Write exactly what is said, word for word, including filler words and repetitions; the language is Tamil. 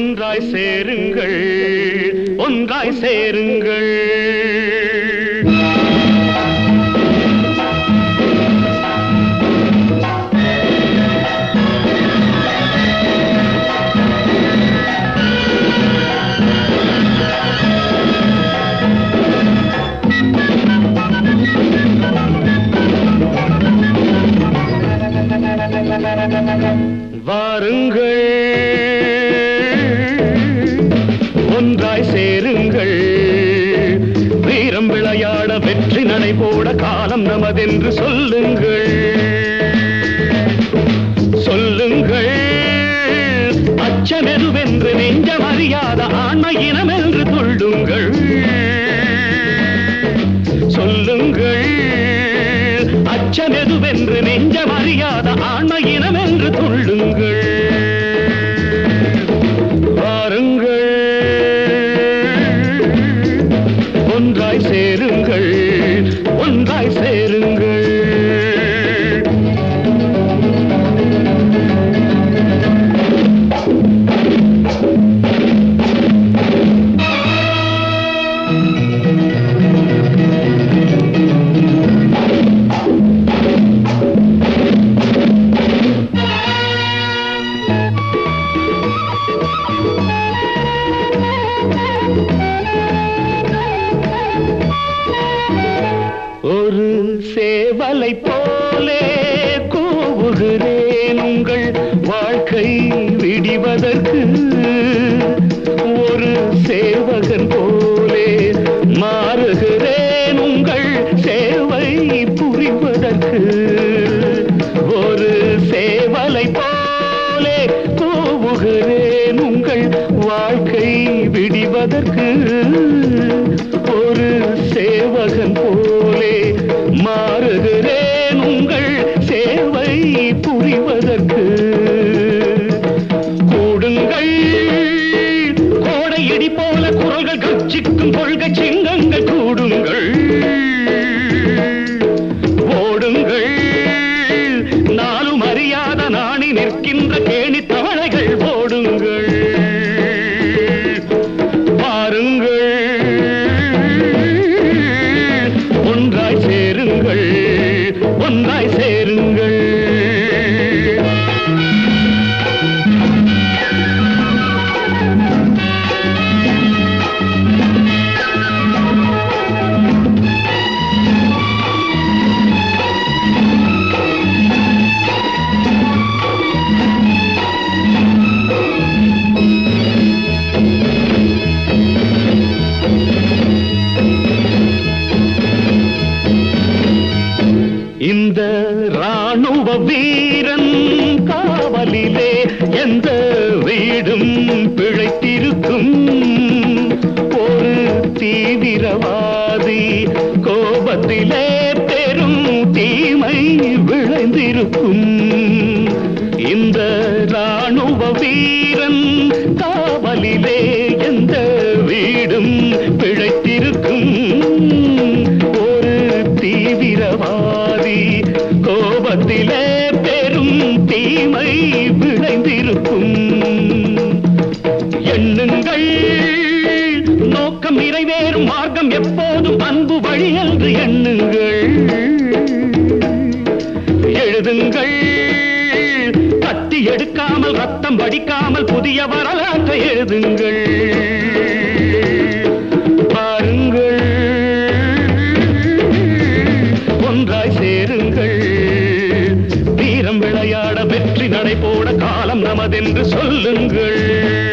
ஒன்றாய் சேருங்கள் ஒன்றாய் சேருங்கள் வாருங்கள் ஒன்றாய் சேருங்கள் வீரம் விளையாட வெற்றி நடை போட காலம் நமதென்று சொல்லுங்கள் சொல்லுங்கள் அச்சமெதுவென்று நெஞ்சம் அறியாத ஆன்ம இனம் என்று துள்ளுங்கள் சொல்லுங்கள் அச்சமெதுவென்று நெஞ்சம் அறியாத ஆன்ம இனம் என்று துள்ளுங்கள் வாருங்கள் ஒன்றாய் சேருங்கள் ஒன்றாய் சேருங்கள் ஒரு சேவலை போலே கூவுகிறேன் உங்கள் வாழ்க்கை விடிவதற்கு ஒரு சேவகன் போலே மாறுகிறேன் உங்கள் சேவை புரிவதற்கு ஒரு சேவலை போலே கூவுகிறேன் உங்கள் வாழ்க்கை விடிவதற்கு ஒரு சேவகன் போலே மாறுகிறேன் உங்கள் சேவை புரிவதற்கு கூடுங்கள் கோடையடி போல குரல்கள் கட்சிக்கும் கொள்கை சிங்கங்கள் கூடுங்கள் ஓடுங்கள் நாளும் அறியாத நாணி நிற்கின்ற கேணி தவளைகள் ஓடுங்கள் பாருங்கள் ஒன்றாய் சேருங்கள் ஒன்றாய் சேருங்கள் இந்த ராணுவ வீரன் காவலிலே எந்த வீடும் பிழைத்திருக்கும் ஒரு தீவிரவாதி கோபத்திலே பெரும் தீமை விளைந்திருக்கும் இந்த ராணுவ வீரன் காவலிலே எந்த வீடும் பிழைத்திருக்கும் ஒரு தீவிரவாதி கோபத்திலே பெரும் தீமை விளைந்திருக்கும் எண்ணுங்கள் நோக்கம் நிறைவேறும் மார்க்கம் எப்போதும் அன்பு வழி என்று எண்ணுங்கள் எழுதுங்கள் கத்தி எடுக்காமல் ரத்தம் வடிக்காமல் புதிய வரலாற்றை எழுதுங்கள் பாருங்கள் ஒன்றாய் சேருங்கள் வீரம் விளையாட வெற்றி நடை போட காலம் நமதென்று சொல்லுங்கள்